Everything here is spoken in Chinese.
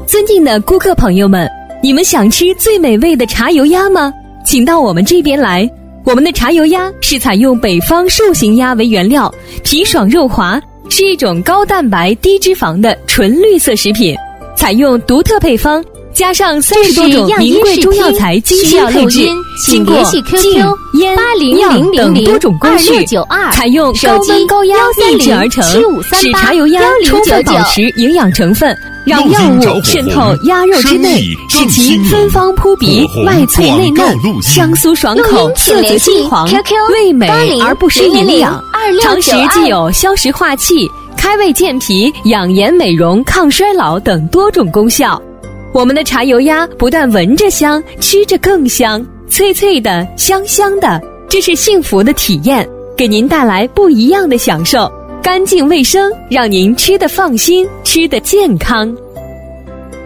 尊敬的顾客朋友们，你们想吃最美味的茶油鸭吗？请到我们这边来。我们的茶油鸭是采用北方树形鸭为原料，皮爽肉滑，是一种高蛋白低脂肪的纯绿色食品，采用独特配方，加上30多种名贵中药材精心配置，经过浸、腌、酿等多种工序，采用高温高压秘制而成，使茶油鸭充分保持营养成分，让药物渗透鸭肉之内，使其芬芳扑鼻，外脆内嫩，香酥爽口，色泽金黄，味美而不失营养，常时既有消食化气、开胃健脾、养颜美容、抗衰老等多种功效。我们的茶油鸭不但闻着香，吃着更香，脆脆的，香香的，这是幸福的体验，给您带来不一样的享受。干净卫生，让您吃得放心，吃得健康。